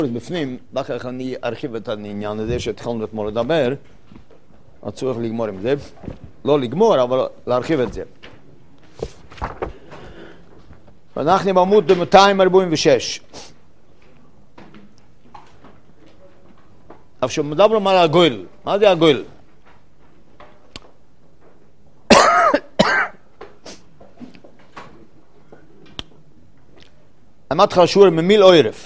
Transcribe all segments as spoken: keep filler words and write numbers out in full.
בפנים, ואחר כך אני ארחיב את העניין הזה שהתחלנו אתמול לדבר, הצורך לגמור עם זה, לא לגמור, אבל להרחיב את זה. ואנחנו בעמוד מאתיים ארבעים ושש. עכשיו מדברים על הגויל. מה זה הגויל? אמרת חשור ממיל אוירף.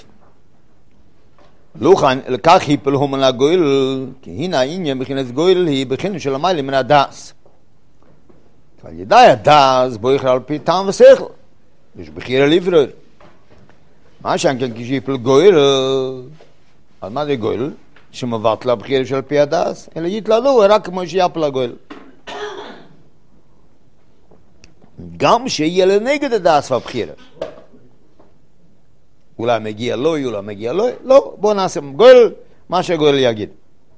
לוחן, לקח היפלהו מן הגויל, כי הנה העניין בכנס גויל היא בכנס של המיילה מן הדס. ועל ידי הדס בו יכלל על פי טעם ושכל. יש בחיר הליברר. מה שאנכן כשיפל גויל, אז מה זה גויל? שמבט לה בחיר של פי הדס, אלא יתללו רק כמו שיפל הגויל. גם שיהיה לנגד הדס והבחיר. אולי מגיע לו, אולי מגיע לו, לא, בוא נעשה גויל, מה שהגויל יגיד.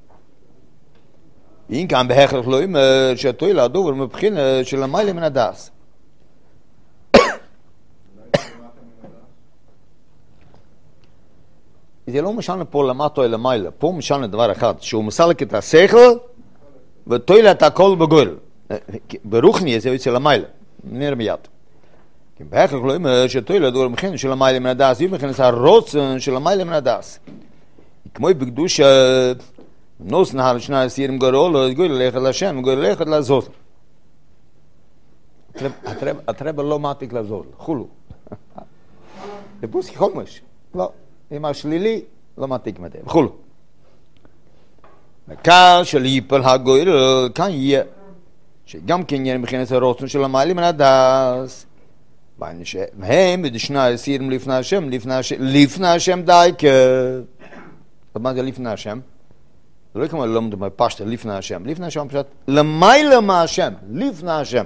אם כאן בהכרח לא אומר שתוי לדובר מבחינה של המיילה מן הדס. זה לא משנה פה למטו אלא מיילה, פה משנה דבר אחד, שהוא מסלק את השכל ותוי את הכל בגויל. ברוחני זה יוצא למיילה, נראה מיד. כי בהכרח לא אומר שתוי לדובר מבחינה של המיילה מן הדס, היא מבחינת הרוצן של המיילה מן הדס. כמו בקדוש נוס נהל שני הסירים גרול, גויל ללכת לשם, גויל ללכת לעזות. הטרבר לא מעתיק לעזות, חולו. זה פוסקי חומש. לא, אם השלילי לא מעתיק מדי, חולו. וכאן של היפל הגויל, כאן יהיה, שגם כן יהיה מבחינת הרוצן של המיילה מן הדס. והם בדשני הסירים לפני השם, לפני השם דייקה. מה זה לפני השם? זה לא כמו ללמוד בפשטה לפני השם. לפני השם פשוט למעלה מהשם, לפני השם.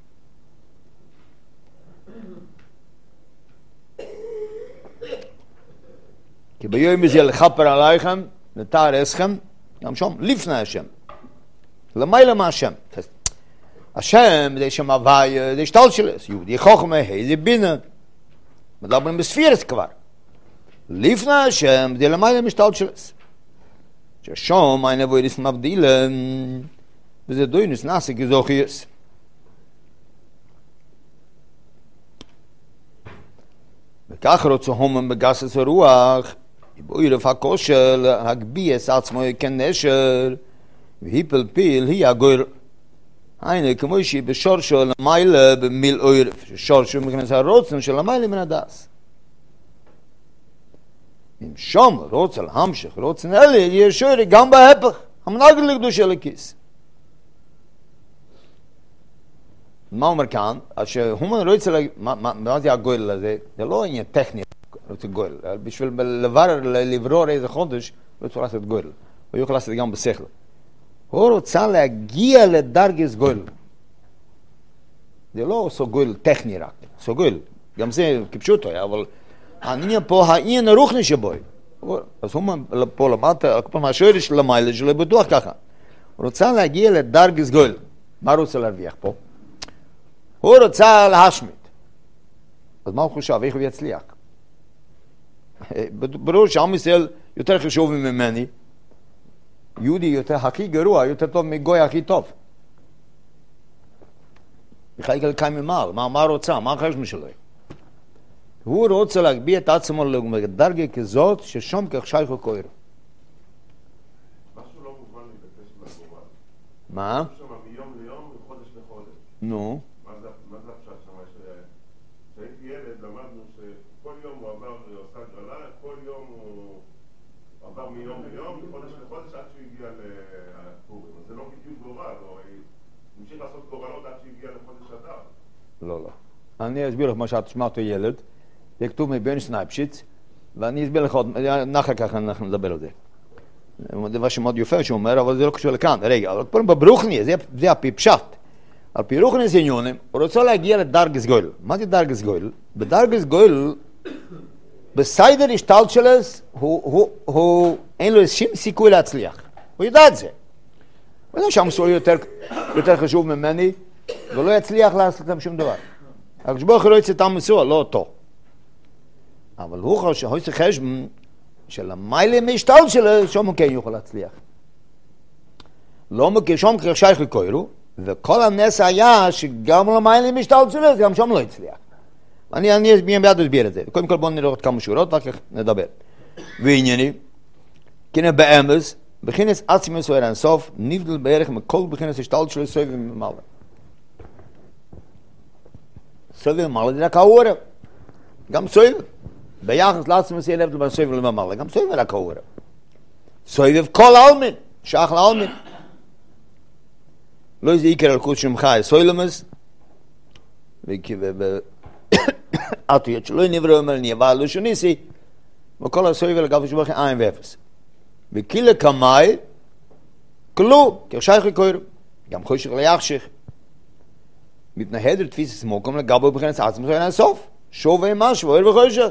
כי ביום הזה לכפר עליכם, לתאר אסכם, גם שם, לפני השם. למעלה מהשם. השם זה שם הווי, זה שטל שלס, יהודי חוכמה, איזה בינה. מדברים בספירת כבר. לפני השם זה למעלה משטל שלס. ששום אין אבוידס מבדילן, וזה דוינס נעשה כזוכיוס. וכך רוצה הומן בגסס הרוח, יבוירף הכושר להגביס עצמו כנשר, והיפל פיל היא הגויר. הנה כמו שהיא בשורשו למעלה במיל אוירף, ששורשו מכנס הרוצן של המעלה מן הדס. אם שם רוצה להמשיך, רוצה נעלה, יהיה שורי גם בהפך, המנגד לקדוש אלוקיס. מה אומר כאן? אז שהומן רוצה להגיד, מה זה הגויל הזה? זה לא עניין טכני, רוצה גויל. בשביל לברר, לברור איזה חודש, לא צריך לעשות גויל. הוא יכול לעשות גם בשכל. הוא רוצה להגיע לדרגס גויל. זה לא עושה גויל טכני רק, עושה גויל. גם זה כפשוטו, אבל העניין פה, העניין הרוחני שבוי. אז הוא פה למטה, מהשורש למעלה שלו בטוח ככה. הוא רוצה להגיע לדרגס גויל. מה הוא רוצה להרוויח פה? הוא רוצה להשמיד. אז מה הוא חושב? איך הוא יצליח? ברור שעם ישראל יותר חשוב ממני. יהודי יותר הכי גרוע, יותר טוב מגוי הכי טוב. בכלל כל קיים ממעל. מה הוא רוצה? מה החשבון שלו? הוא רוצה להגביא את עצמו לדרגה כזאת ששום כך שייך לכויר. משהו לא מובן לי בקשר לגורל. מה? משהו שם מיום ליום וחודש לחודש. נו. מה זה הפשט שם? כשהייתי ילד למדנו שכל יום הוא עבר עושה גרלה, כל יום הוא עבר מיום ליום וחודש לחודש עד שהוא הגיע לפורים. אז זה לא בדיוק גורל, הוא המשיך לעשות גורלות עד שהוא הגיע לחודש אדר. לא, לא. אני אסביר לך מה שאת שמעת ילד. זה כתוב מבין סנייפשיץ, ואני אסביר לך עוד, נחר ככה אנחנו נדבר על זה. זה דבר שמאוד יפה שהוא אומר, אבל זה לא קשור לכאן. רגע, אבל פה בברוכני, זה, זה הפי פשט. על פי רוחני זה עניונים, הוא רוצה להגיע לדרגס גויל. מה זה דרגס גויל? בדרגס גויל, בסיידר השתלט שלס, הוא, הוא, הוא, אין לו שום סיכוי להצליח. הוא יודע את זה. הוא יודע שהמסור יותר, יותר חשוב ממני, ולא יצליח לעשות להם שום דבר. הקדוש ברוך הוא לא יצא את המסור, לא אותו. אבל הוא חושב, הוא צריך חשבון של המיילה משתל שלו, שום הוא כן יוכל להצליח. לא מכיר שום כך שייך לקוירו, וכל הנס היה שגם למיילה משתל שלו, גם שום לא הצליח. אני, אני מיד אסביר את זה. קודם כל בואו נראה עוד כמה שורות, ואחר כך נדבר. וענייני, כנה באמס, בכינס עצמי סוער אינסוף, נבדל בערך מכל בכינס השתל שלו סויב ומעלה. סויב ומעלה זה רק האורה. גם סויב. ביחס לעצמי סוער הבדל בין סויב ומעלה, גם סויב רק האורה. סויב כל אלמין, שייך לאלמין. לא איזה עיקר על קוד שמחי, סוילמס, עתויות שלא נברא אומר ניבה לא שניסי, וכל הסויב לגבי שבוכי אין ואפס. וקילה קמאי, כלום, כרשייך לקויר, גם חושך ליחשך. מתנהדר תפיס סמוקם לגבי בכנס עצמי סויר אינסוף, שווה משהו, ואוהר וחושך.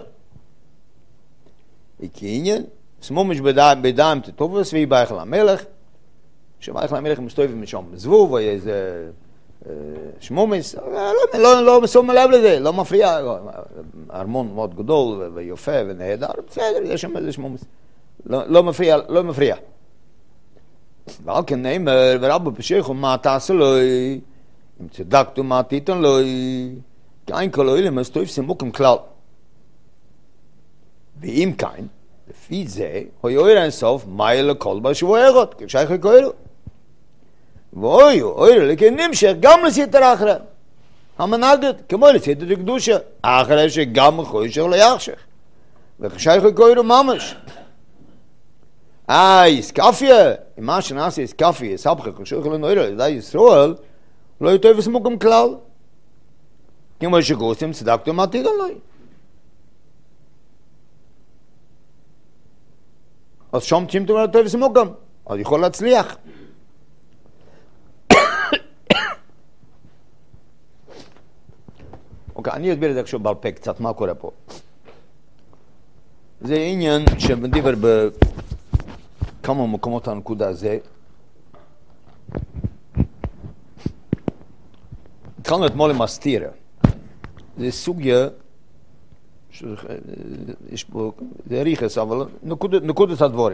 וכעניין, סמומש בדיים תטוב וסביב בייך למלך, שבייך למלך מסתובב משום זבוב, או איזה שמומס, לא מסום לב לזה, לא מפריע, ארמון מאוד גדול ויופה ונהדר, בסדר, יש שם איזה שמומס, לא מפריע, לא מפריע. ועל כן נאמר, ורבו פשיחו, מה תעשה לו, אם צדקתו מה תיתן לו, כי אין כל אוהלים מסתובב סמוקים כלל. ואם כן, לפי זה, הוא יאיר אינסוף, מה יהיה לכל בשבוע אחד, כשייך לקוירו. ואוי, אוי, לכן נמשך גם לסתר אחרה. המנהגת, כמו לסתר הקדושה, אחרי שגם חושך ליחשך. וכשייך לקוירו ממש. אה, איסקפיה, מה שנעשה איסקפיה, סבכה, חושך לנוירה, לדעי ישראל, לא יותר וסמוגם כלל. כמו שגוסים, צדקתו מה תיגן לו. אז שום צimתם לא יותר וסמוגם, אז יכול להצליח. אוקיי, אני אסביר את זה עכשיו בעל פה קצת, מה קורה פה. זה עניין שמדיבר בכמה מקומות הנקודה הזה. התחלנו אתמול עם הסתירה. זה סוגיה, יש פה, זה ריחס, אבל נקודת הדבורים.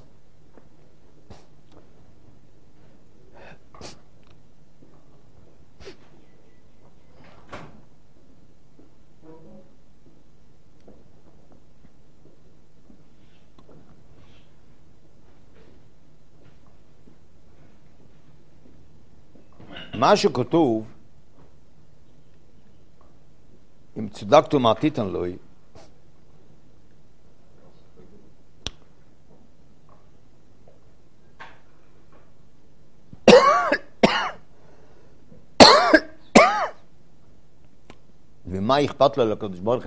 מה שכתוב, אם צדקתו מה תיתן לו, ומה אכפת לו לקדוש ברוך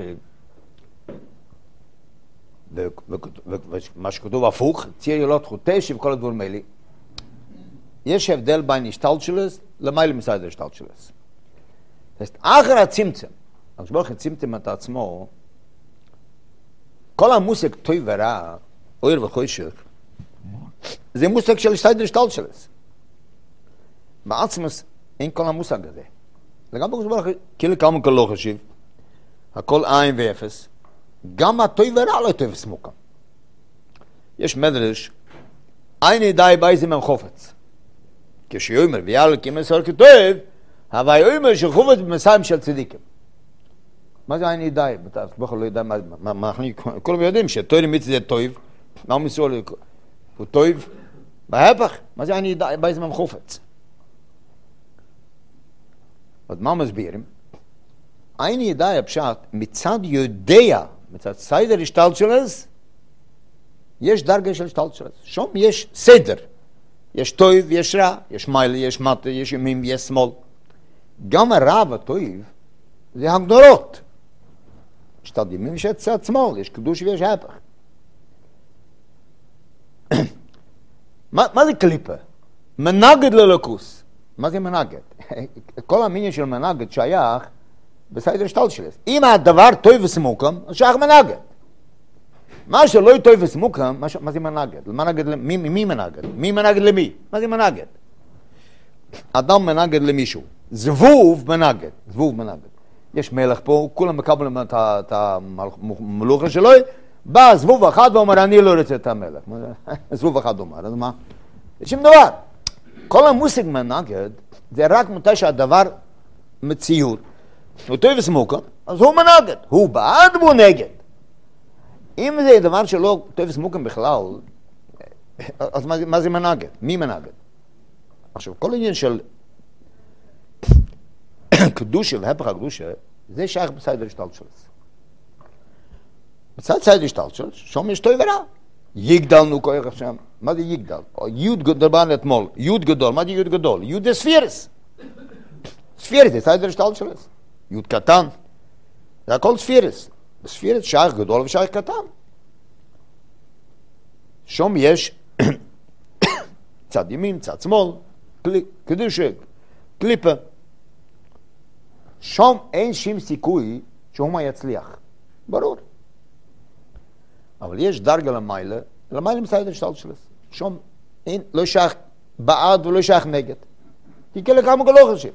הוא, ומה שכתוב הפוך, ציר יולות חוטש וכל הדברים האלה, יש הבדל בין השתלשלוס למעלה מסדר השתלשלוס. זאת אחר הצמצם, הקדוש ברוך הוא צמצם את עצמו, כל המושג טוב ורע, אור וחושך, זה מושג של סדר השתלשלוס. בעצמוס אין כל המושג הזה. לגבי הקדוש ברוך הוא, כאילו כמה כל לא חשיב, הכל אין ואפס, גם הטוב ורע לא טוב סמוקם. יש מדרש, אין ידעי באיזה מהם חופץ. כשיומר ויאל כמסור כתוב, הווי יומר שחופץ במסיים של צדיקים. מה זה אין ידעי? בכלל לא יודע מה, כולם יודעים שטוירים מצד זה טוב, מה מסור הוא טוב, בהפך, מה זה אין ידעי באיזה מהם חופץ? אז מה מסבירים? אין ידעי הפשט, מצד יודע, מצד סדר השתלשלוס, יש דרגה של השתלשלוס. שם יש סדר. יש טוב, יש רע, יש מייל, יש מטה, יש ימים, יש שמאל. גם הרע והטוב זה הגדרות. יש צד ימים ויש צד שמאל, יש קדוש ויש הפך. מה, מה זה קליפה? מנגד ללוקוס. מה זה מנגד? כל המיניה של מנגד שייך בסדר השתלשלוס. אם הדבר טוב וסמוקם, אז שייך מנגד. מה שלא טוב וסמוקם, מה, ש... מה זה מנגד? מנגד למי? מי מנגד? מי מנגד למי? מה זה מנגד? אדם מנגד למישהו. זבוב מנגד. זבוב מנגד. יש מלך פה, כולם מקבלים את המלוכה שלו, בא זבוב אחד ואומר, אני לא רוצה את המלך. זבוב אחד אומר, אז מה? יש שום דבר. כל המושג מנגד, זה רק מתי שהדבר מציאות. הוא טוב וסמוקה, אז הוא מנגד. הוא בעד והוא נגד. אם זה דבר שלא טוב וסמוקה בכלל, אז מה, מה זה מנגד? מי מנגד? עכשיו, כל עניין של קדושה והפך הקדושה, זה שייך בסיידר השתלשלוס. בצד סיידר השתלשלוס, שם יש טוב ורע. יגדל נו כוח השם. מה זה יגדל? יוד גדול בן אתמול. יוד גדול. מה זה יוד גדול? יוד זה ספירס. ספירס זה סיידר השתלשלוס. יוד קטן. זה הכל ספירס. בספירס שייך גדול ושייך קטן. שם יש צד ימין, צד שמאל, קדושה, קליפה. שם אין שום סיכוי שהוא מה יצליח. ברור. אבל יש דרגה למעלה, למעלה מסיידר השתלשלוס. שם אין, לא שייך בעד ולא שייך נגד. כי כאלה כמה לא חושב.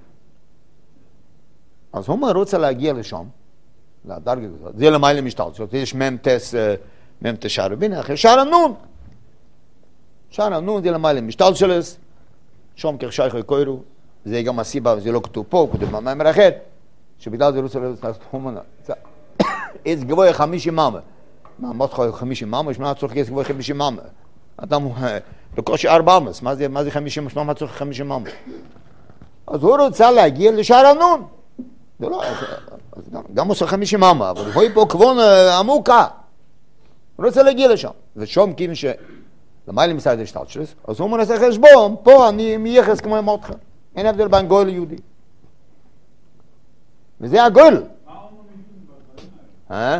אז הוא רוצה להגיע לשם, לדרגה הזאת. זה למעלה משתלשלוס. יש ממתס, ממתס שער רבין, אחרי שער הנון. שער הנון זה למעלה משתלשלוס. שם כך שייך יקוירו. זה גם הסיבה, זה לא כתוב פה, כתוב במאמר אחר, שבגלל זה רוצה לעשות חומנה. איזה גבוה חמישים מאמה. מה, מה צריך חמישים מאמה? יש מה צריך איזה גבוה חמישים מאמה. אדם בקושי ארבע אמס, מה זה, מה זה חמישים? מה צריך חמישים מאמה? אז הוא רוצה להגיע לשער הנון. זה לא, גם עושה חמישים מאמה, אבל הוא פה כבון עמוקה. הוא רוצה להגיע לשם. ושום כאילו שלמעלה מסיידר השתלשלוס, אז הוא מנסה חשבון, פה אני מייחס כמו אמרתך. אין הבדל בין גוי ליהודי. וזה הגול. אה?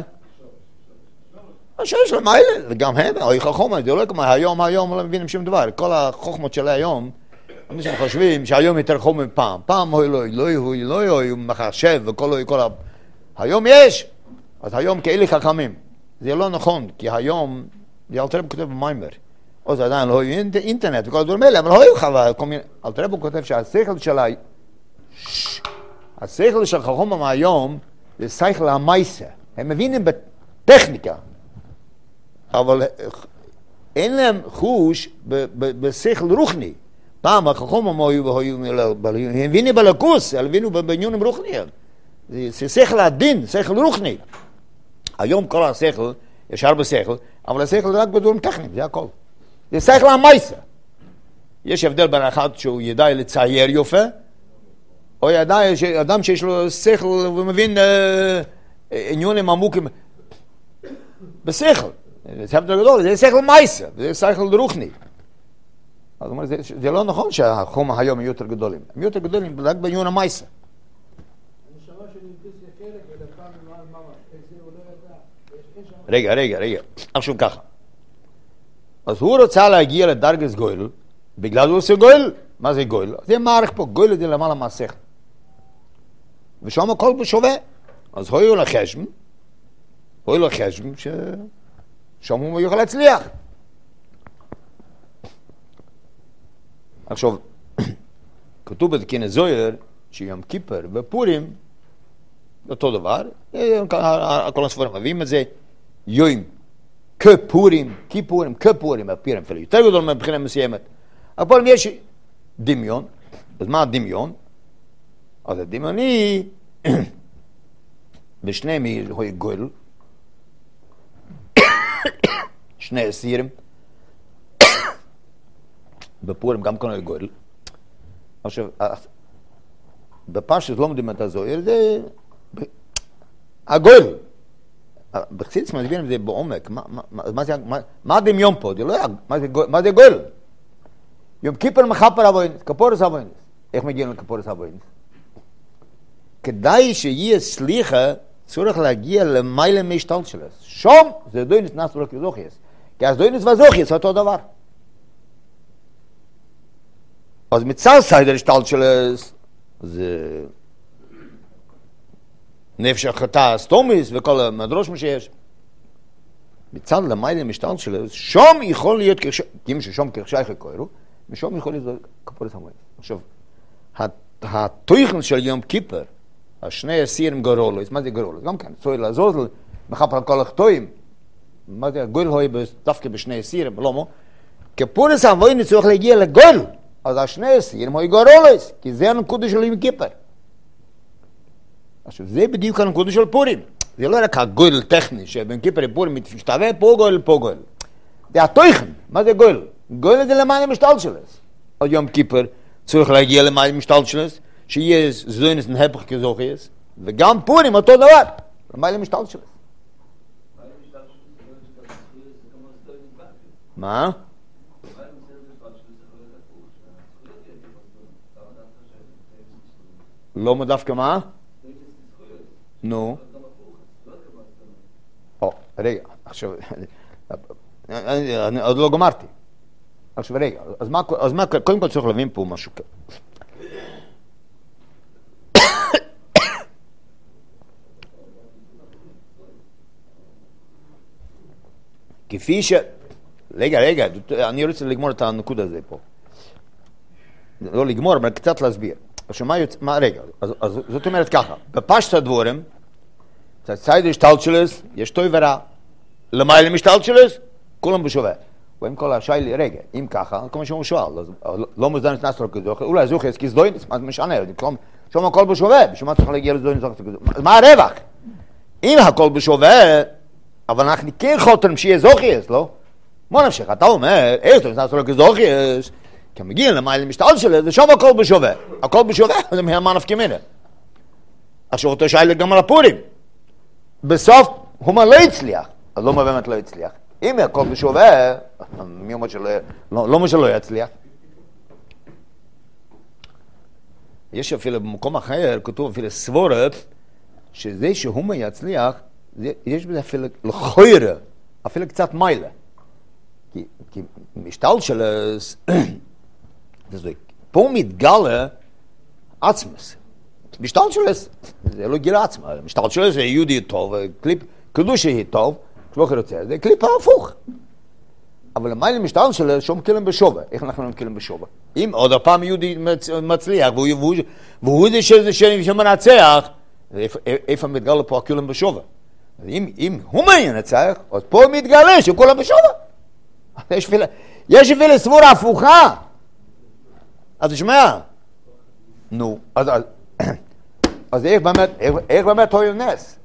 שיש למעלה, גם הם, אוי חכומה, זה לא כמו היום, היום לא מבינים שום דבר. כל החוכמות של היום, אנשים חושבים שהיום יותר חום מפעם. פעם אוי לא, לא יהוי, לא יהוי, הוא מחשב וכל אוי, כל ה... היום יש, אז היום כאלה חכמים. זה לא נכון, כי היום, זה אלתרעב כותב במיימר. או זה עדיין לא היו אינטרנט וכל הדברים האלה, אבל לא היו חווה, אלתרעב הוא כותב שהשכל של ה... השכל של חכום מהיום זה שכל המייסה. הם מבינים בטכניקה, אבל אין להם חוש בשכל רוחני. פעם החכום היו, הם מבינים בלקוס, הם מבינים בעניונים רוחניים. זה שכל הדין, שכל רוחני. היום כל השכל, יש הרבה שכל, אבל השכל זה רק בדברים טכניים, זה הכל. זה שכל המייסה. יש הבדל בין אחד שהוא ידע לצייר יופה, או ידע אדם שיש לו שכל ומבין עניונים עמוקים בשכל. זה הבדל גדול, זה שכל מייסה, זה שכל רוחני. אז אומר, זה, זה לא נכון שהחום היום הם יותר גדולים. הם יותר גדולים רק בעניון המייסה. רגע, רגע, רגע. עכשיו ככה. אז הוא רוצה להגיע לדרגת גויל, בגלל הוא עושה גויל. מה זה גויל? זה מערך פה, גויל זה למעלה מהשכל. ושם הכל בשווה. אז הוא לחשם, הוא לחשם ששם הוא יוכל להצליח. עכשיו, כתוב בתקין זוהר, שיום כיפר ופורים, אותו דבר, כל הספרים מביאים את זה, יום כפורים, כיפורים, כפורים, הפירים אפילו יותר גדול מבחינה מסוימת. אבל יש דמיון, אז מה הדמיון? אז הדמיוני, בשניהם הוא גול, שני אסירים, בפורים גם כאן הוא גול. עכשיו, בפרשת לא מדהים את הזוהר, זה הגול. בחסידות מסבירים את זה בעומק. מה הדמיון פה? מה זה גול? יום כיפר מחפר אבוינס, כפורס אבוינס. איך מגיעים לכפורס אבוינס? כדאי שיהיה סליחה, צריך להגיע למיילה מהשתלשלוס. שום זה דוינס נס רק זוכייס. כי אז דוינס וזוכייס אותו דבר. אז מצד סיידר השתלשלוס זה נפש החטא סטומיס וכל המדרוש מה שיש. מצד למיילה מהשתלשלוס, שום יכול להיות כמו ששום כרשייך קוירו, ושום יכול להיות כפורס אבוינס. עכשיו, התוכן של יום כיפר, השני אסירים גרולוס, מה זה גרולוס? גם כן, סוי לעזוזל, מחפר כל החטואים, מה זה, גויל הוי דווקא בשני סירים, למה? כי פורס המויני צריך להגיע לגויל, אז השני סירים הוא גורולס, כי זה הנקודה של יום כיפר. עכשיו, זה בדיוק הנקודה של פורים. זה לא רק הגויל טכני, שבין כיפר לפורים מתשתווה, פה גויל, פה גויל. זה התוכן, מה זה גויל? גויל זה למעלה משתל שלס. על יום כיפר צריך להגיע למעלה משתל שלס, שיהיה זוינס נהפך כזוכיס, וגם פורים אותו דבר, למעלה משתל שלס. מה? לא מדווקא מה? נו. או, רגע, עכשיו, אני עוד לא גמרתי. עכשיו, רגע, אז מה, קודם כל צריך להבין פה משהו כזה. כפי ש... רגע, רגע, אני רוצה לגמור את הנקוד הזה פה. לא לגמור, אבל קצת להסביר. עכשיו, מה יוצא... מה, רגע, אז, אז זאת אומרת ככה, בפשט הדבורם, צייד השתלשלס, יש טוב ורע. למעלה משתלשלס, כולם בשווה. ואם כל השיילי, רגע, אם ככה, כמו שהוא שואל, לא מוזדן את נסטרו כזוך, אולי זוכר את כסדוין, מה זה משנה, שום הכל בשווה, בשביל מה צריך להגיע לזדוין זוכר כזוך. מה הרווח? אם הכל בשווה, אבל אנחנו כן חותרים שיהיה זוכייס, לא? מה נפשך? אתה אומר, איך אתה נעשה לו כזוכייס? כי מגיע למעלה משתל שלה, זה שם הכל בשווה. הכל בשווה, זה מהמה נפקי מינה. עכשיו אותו שיילה גם על הפורים. בסוף, הוא מה לא הצליח. אז לא מה באמת לא הצליח. אם הכל בשווה, מי אומר שלא, לא, לא מה שלא יצליח. יש אפילו במקום אחר, כתוב אפילו סבורת, שזה שהוא מה יצליח, יש בזה אפילו לחוירה, אפילו קצת מיילה. כי, כי משתל של... פה מתגלה עצמס. משתל של... זה לא גילה עצמה. משתל של זה יהודי טוב, קליפ קדוש יהיה טוב, כמו שרוצה, זה קליפ הפוך. אבל למעלה משתל של שום כלם בשווה. איך אנחנו כלם בשווה? אם עוד הפעם יהודי מצליח, והוא, והוא זה שזה שמנצח, איפה מתגלה פה הכלם בשווה? אם, אם הוא מנצח, אז פה מתגלה שכולם בשווה. יש אפילו, יש אפילו סבורה הפוכה. אז תשמע. נו, אז, אז, אז איך באמת, איך, איך באמת הוא נס?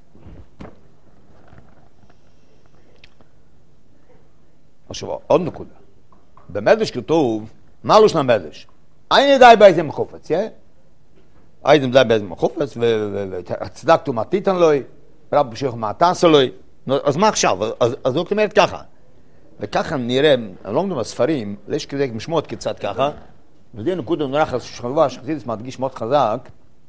עכשיו, עוד נקודה. במדרש כתוב, מה לא שנה מדרש? אין ידעי באיזה מחופץ, יא? אין ידעי באיזה מחופץ, והצדק תומה תיתן לוי, רב בשביל מה תעשה לוי. אז מה עכשיו? אז, אז זאת אומרת ככה. וככה נראה, אני לא מדבר בספרים, יש כזה משמעות קצת ככה, וזה נקודה נורא חשובה, שחסידס מדגיש מאוד חזק,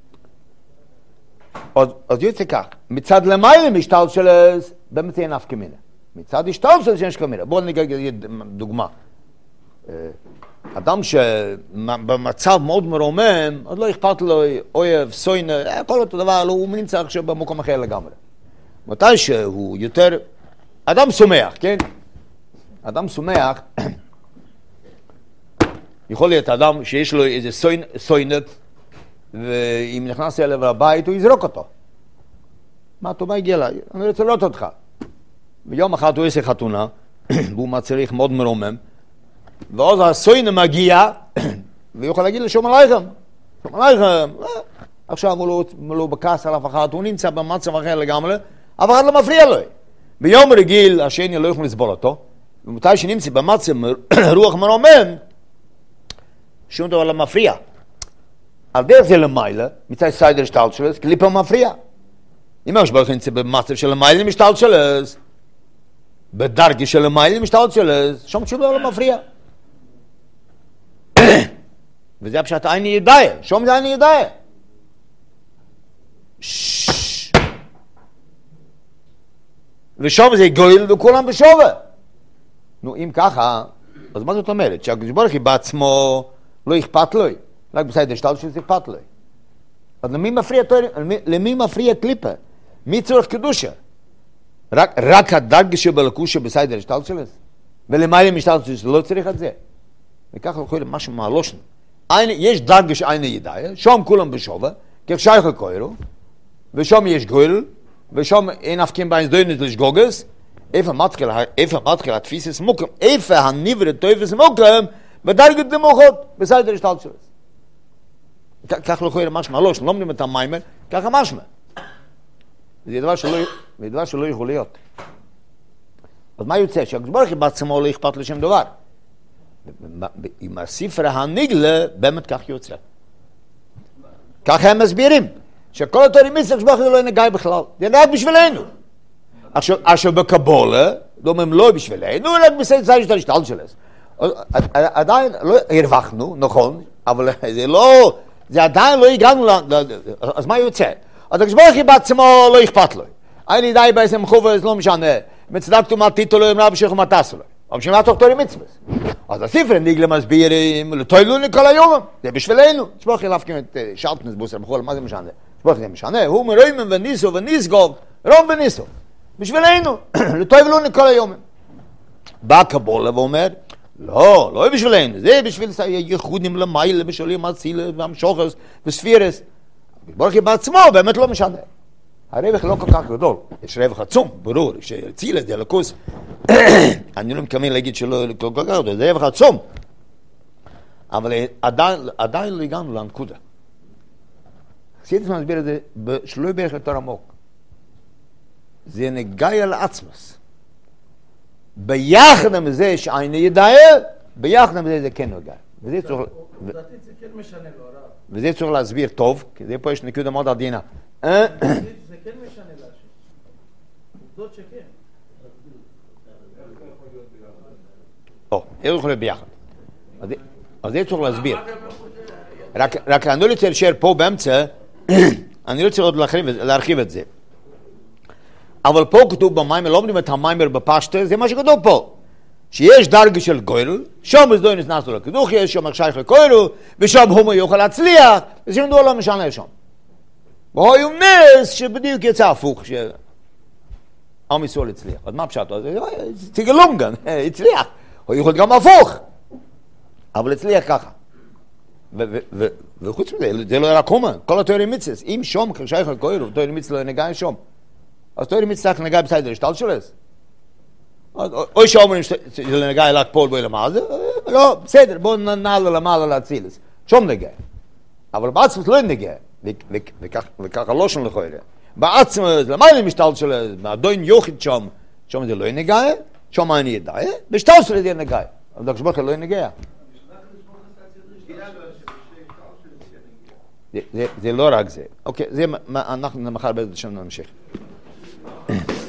אז, אז יוצא כך, מצד למעלה משתל של באמת אין אף כמינה. מצד השתל של שיש כמינה. בואו נגיד דוגמה. אדם שבמצב מאוד מרומם, אז לא אכפת לו אויב, סוין, כל אותו דבר, הוא נמצא עכשיו במקום אחר לגמרי. מתי שהוא יותר, אדם שמח, כן? אדם שמח, יכול להיות אדם שיש לו איזה סוין, סוינת, ואם נכנס אליו לבית, הוא יזרוק אותו. מה, אתה מה הגיע לה? אני רוצה לראות אותך. ביום אחד הוא עושה חתונה, והוא מצריך מאוד מרומם, ואז הסוין מגיע, והוא יכול להגיד לו, שום עלייכם, שום עלייכם. עכשיו הוא לא, לא בכעס על אף אחד, הוא נמצא במצב אחר לגמרי, אף אחד לא מפריע לו. ביום רגיל, השני לא יכול לסבול אותו, ומתי שנמצא במצב רוח מרומם, שום דבר לא מפריע. על דרך זה למעלה, מצד סיידר שטל שלס, קליפה מפריע. אם יש ברוך נמצא במצב של למעלה משטל שלס, בדרגה של למעלה משטל שלס, שום דבר לא מפריע. וזה הפשט אין ידעיה, שום זה אין ידעיה. ושום זה גויל וכולם בשווה. נו, אם ככה, אז מה זאת אומרת? שהקדוש ברוך הוא בעצמו לא אכפת לו, רק בסדר שטל שזה אכפת לו. אז למי מפריע, למי מפריע קליפה? מי צורך קדושה? רק, רק הדרגה שבלקושה בסדר שטל שלס? ולמעלה משטל שלס לא צריך את זה. וככה יכול להיות משהו מהלושן. יש דרגה שאין ידעיה, שם כולם בשווה, כך שייך לקוירו, ושם יש גויל, ושם אין אפקים בין דוינת לשגוגס, איפה מתחיל, איפה מתחיל התפיסס מוקם, איפה הניבר תויפס מוקם, בדרגת נמוכות, בסדר השתלשלוס. כך לא יכול להיות משמע, לא, שלומדים את המיימר, ככה משמע. זה דבר שלא, זה דבר שלא יכול להיות. אז מה יוצא? שהקדוש ברוך הוא בעצמו לא אכפת לשם דבר. עם הספר הנגלה, באמת כך יוצא. ככה הם מסבירים, שכל התורים מצווה, הקדוש ברוך הוא לא נגע בכלל, זה רק בשבילנו. עכשיו בקבולה, לא אומרים לא בשבילנו, רק בסדר השתלשלוס. עדיין לא הרווחנו, נכון, אבל זה לא, זה עדיין לא הגענו, אז מה יוצא? אז הקדוש ברוך הוא בעצמו לא אכפת לו. אני די בעצם חובה, זה לא משנה. מצדקתו מה טיטו לו, אמרה בשביל מה תעשו לו. אבל בשביל מה תוכתורי מצווה. אז הספר נגלה מסבירים, לתוילו לכל היום. זה בשבילנו. שבוח ילפקים את שלטנס בוסר, בכל מה זה משנה? שבוח זה משנה, הוא מרוימן וניסו וניסגוב, רום וניסו. בשבילנו, לתוילו לכל היום. בא קבולה ואומר, לא, לא בשבילנו, זה בשביל ייחודים למיילה, בשבילים הצילה, והמשוחס, וספירס. ברוך הוא בעצמו, באמת לא משנה. הרווח לא כל כך גדול, יש רווח עצום, ברור, שצילה זה לקוס, אני לא מתכוון להגיד שלא כל כך גדול, זה רווח עצום, אבל עדיין, עדיין לא הגענו לנקודה. חסידס מסביר את זה, שלא בערך יותר עמוק. זה נגע על עצמוס. ביחד עם זה שעין ידעה, ביחד עם זה זה כן נגע. וזה צריך... לדעתי זה כן משנה לו, הרב. וזה צריך להסביר טוב, כי זה פה יש נקודה מאוד עדינה. זה כן משנה להשם. עובדות שכן. או, זה יכול להיות ביחד. אז זה צריך להסביר. רק אני לא רוצה להישאר פה באמצע, אני לא רוצה עוד להרחיב את זה. אבל פה כתוב במיימר, לא אומרים את המיימר בפשטה, זה מה שכתוב פה. שיש דרגה של גוירל, שם מזדוי נסנסו לקדוש, יש שם שייך לקוירו, ושם הוא יוכל להצליח, ושם דור לא משנה שם. והוא נס שבדיוק יצא הפוך, שעם ישראל הצליח. אז מה פשט? ציגלונגן, הצליח. הוא יכול גם הפוך, אבל הצליח ככה. וחוץ מזה, זה לא רק קומה, כל התיאורי מצס, אם שם שייך לקוירו, תיאורי מצס לא נגע שם. אז תיאורי מצס צריך נגע בסדר, השתל שלס. או שאומרים שזה נגע רק פה בו למעלה, לא, בסדר, בואו נעלה למעלה להצילס. שום נגע. אבל בעצמוס לא נגע, וככה לא שם לכו אליה. בעצמוס, למעלה משתל שלס, מהדוין יוחיד שם, שם זה לא נגע, שם אני ידע, בשתל שלס זה נגע. אבל דקש בוחר לא נגע. זה לא רק זה. אוקיי, זה אנחנו מחר באיזה שם נמשיך.